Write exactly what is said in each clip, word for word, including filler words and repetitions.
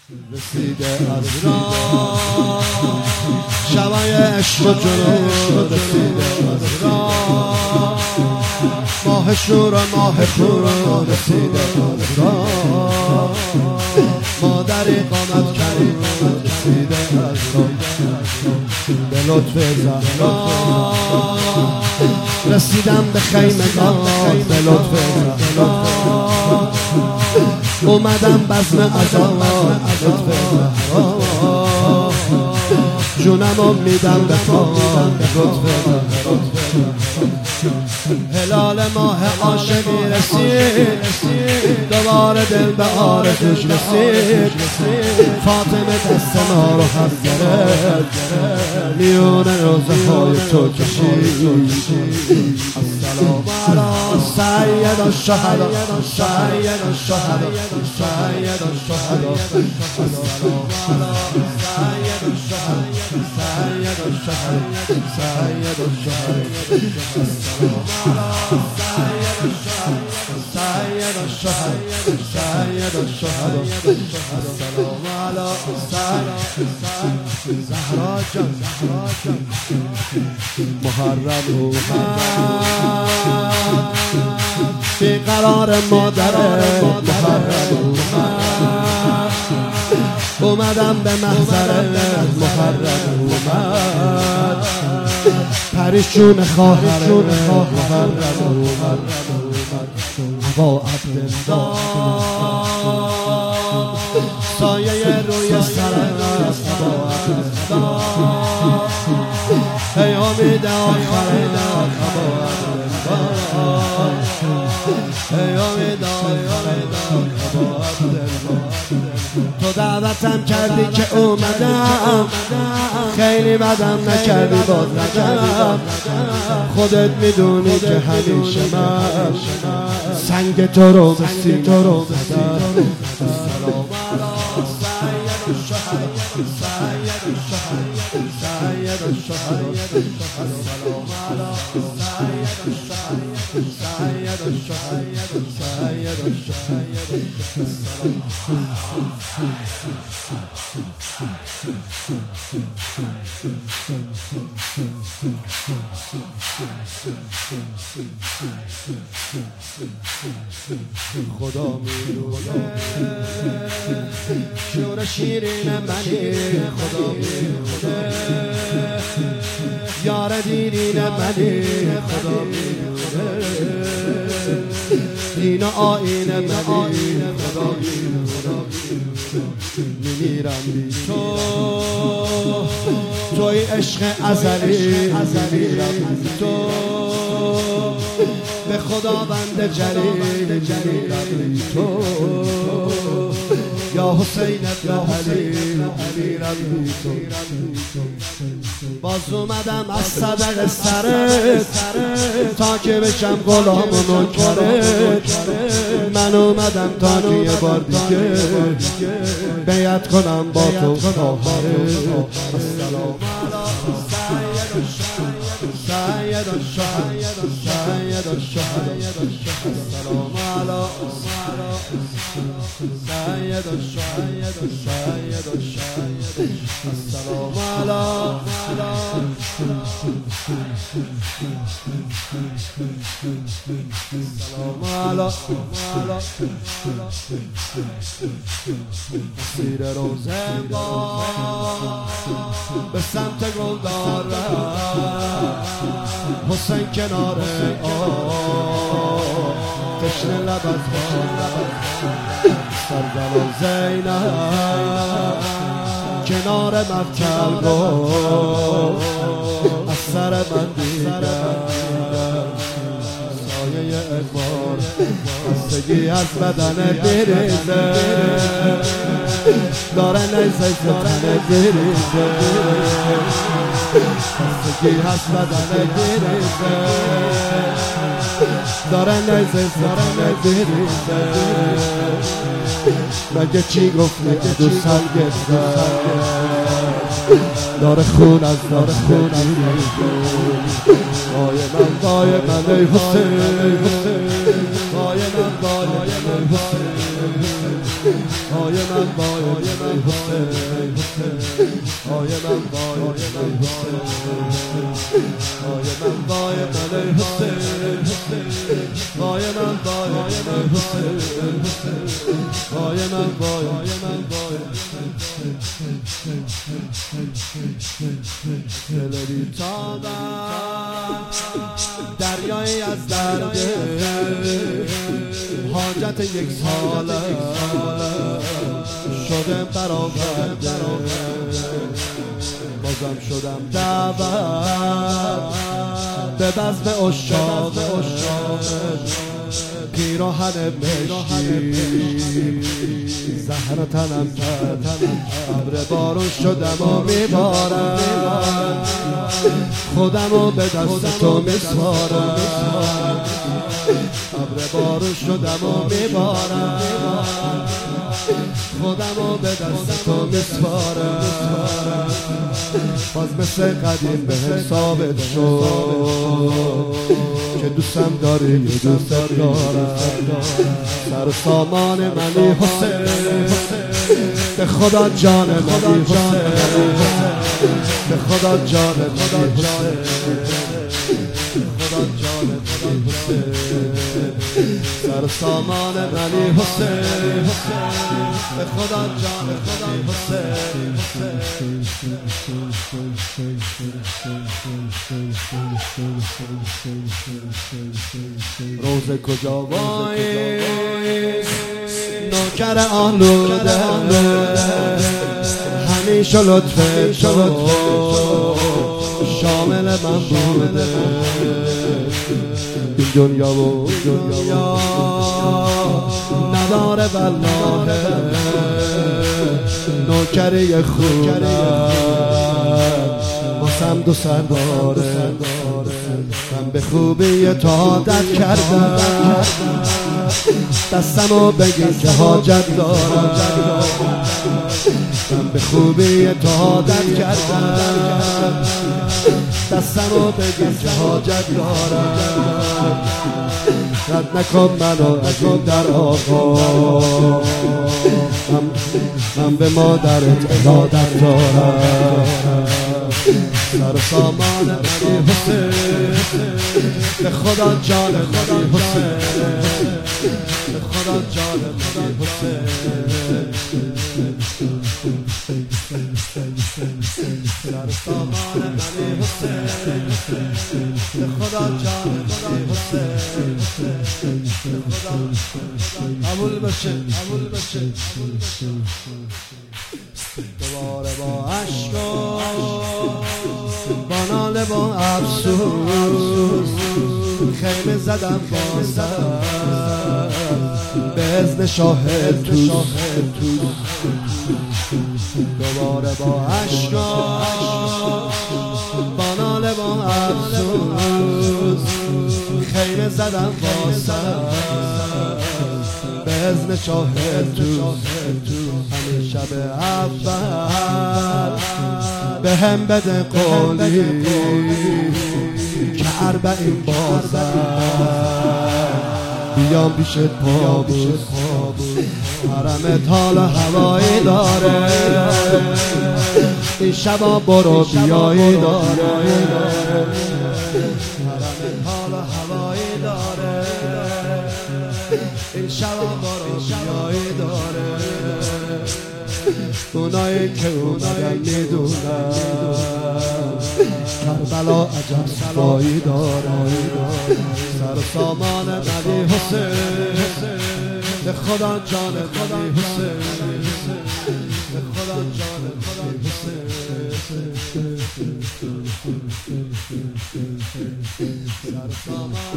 رسیده از راه شبای عشق و جنون، رسیده از راه ماه شور و ماه خون، رسیده از راه ما در اقامت کریم، رسیده از راه به لطف زهرا رسیدم به خیمگان، به لطف زهرا اومدم بزم عزا، لطف زهرا جونمو میدم به پا، لطف زهرا هلال ماه عاشقی رسید، دوباره دل به آرزوش رسید، فاطمه دست ما رو هم گرفت، میون روزه های تو کشید. السلام علی سید الشهدا، سید الشهدا، سید الشهدا، السلام علی سید الشهدا، سید الشهدا، سید الشهدا، السلام علی سید الشهدا، سید الشهدا، السلام علی سید زهرا جان، زهرا جان محرم اومد بیقرار مادر، محرم اومد اومدم به محضر، محرم اومد پریشون خواهر، محرم اومد با عبدالله سایه روی سرم، با عبدالله ای امید آخرین، با عبدالله ای امید آخرین، با عبدالله تو دعوتم کردی که اومدم، خیلی بدم نکردی باز ندم، خودت میدونی که همیشه من سنگ تو رو به سینه رو زدم. السلام علی سید الشهدا، سید الشهدا، سید الشهدا، السلام علی سید الشهدا، سید الشهدا، سید الشهدا، خدا میدونه شور شیرین منی، خدا میدونه یار دیرین منی، خدا میدونه دین و آیین منی، خدا میدونه میمیرم بی تو، توی عشق ازلی، میمیرم بی تو به خداوند جلیل، میمیرم بی تو یا حسین یا علی، میمیرم بی تو باز اومدم از صدق سرت تا که بشم غلام و نوکرت، من اومدم تا که یه بار دیگه بیعت کنم با تو خواهرت. السلام علی سید الشهدا، سید الشهدا، السلام علی سید الشهدا، سید الشهدا، السلام علی مسیر روزه به سمت گلدار حسین کنار آه تشنه لب از بار سرزن و زینب کنار مقتل گفت از سر من دیدم سایه اقبال خستگی از بدن بریزه داره نیزه ستن بریزه خستگی از بدن بریزه داره نیزه ستن بریزه مگه چی گفت مگه دو سال گفته داره خون از داره خون از وای من وای من ای حسین وای من وای من حسین وای من وای من حسین وای من وای من ای حسین وای من وای من حسین وای من وای من وای دل بی‌طاقت دریایی از درد حاجت یک ساله شدم برآورده بازم شدم دعوت به بزم عشاق پیراهن مشکی زهر تنم کرد ابر بارون شدم و میبارم خودمو به دست تو میسپارم ابر بارون شدم و میبارم خودمو به دست تو میسپارم باز مثل قدیم به ثابت شد که دوستم داری یه دوست دارم سر و سامان منی حسین به خدا جان منی حسین به خدا جان منی حسین خدا جان منی حسین سر و سامان منی حسین به خدا جان خدا حسین روز کجا وای نوکر آلوده همیشه لطف تو شامل من بوده این دنیا و دنیا نداره والله نوکری خونه واسم دو سر داره من به خوبی تو عادت کردم دستمو بگیر که حاجت دارم من به خوبی تو عادت کردم دستمو بگیر که حاجت دارم رد نکن منو از این در آقا من, من به مادرت ارادت دارم سر سامان منی حسین به خدا جان منی حسین به خدا جان منی حسین سر سامان منی حسین به خدا جان منی حسین به خدا قبول بشه قبول بشه دوباره با عشق با ناله با افسوس خیمه زدم بازم به اذن شاهد توس دوباره با عشق با ناله با افسوس خیمه زدم بازم به اذن شاهد توس همین شب اول به هم بده قولی که اربعین بازم بیام پیشت پابوس حرمت حال هوایی داره این شبا برو بیایی داره حرمت حال هوایی داره این شبا برو بیایی داره اونایی که اومدن میدونن کربلا عجب صفایی داره سر و سامان منی حسین به خدا جان منی حسین به خدا جان منی حسین سر و سامان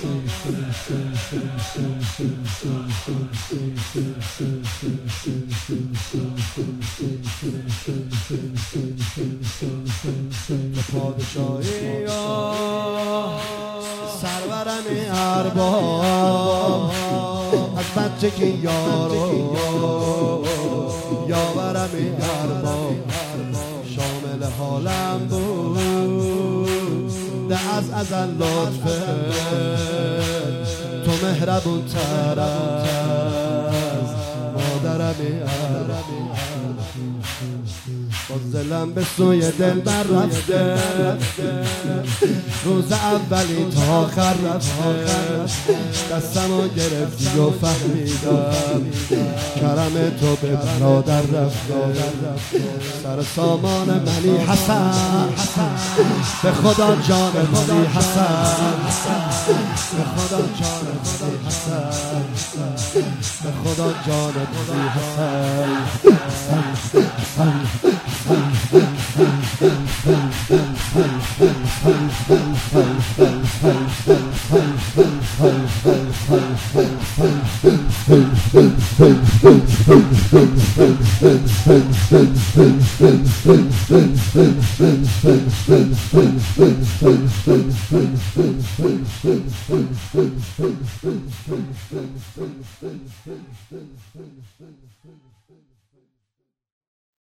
پادشاهی سرورم ارباب از بچگی یارو یاورم ارباب شامل حالم بود ده از ازل لطفه تو مهربون تر از مادرم ارباب باز دلم به سوی دل بر رفته، روز اولی تا آخر رفته، دستمو گرفتی و فهمیدم کرم تو به برادر رفته. سر سامان منی حسن، به خدا جان منی حسن، به خدا جان منی حسن، به خدا جان منی حسن. Thank you.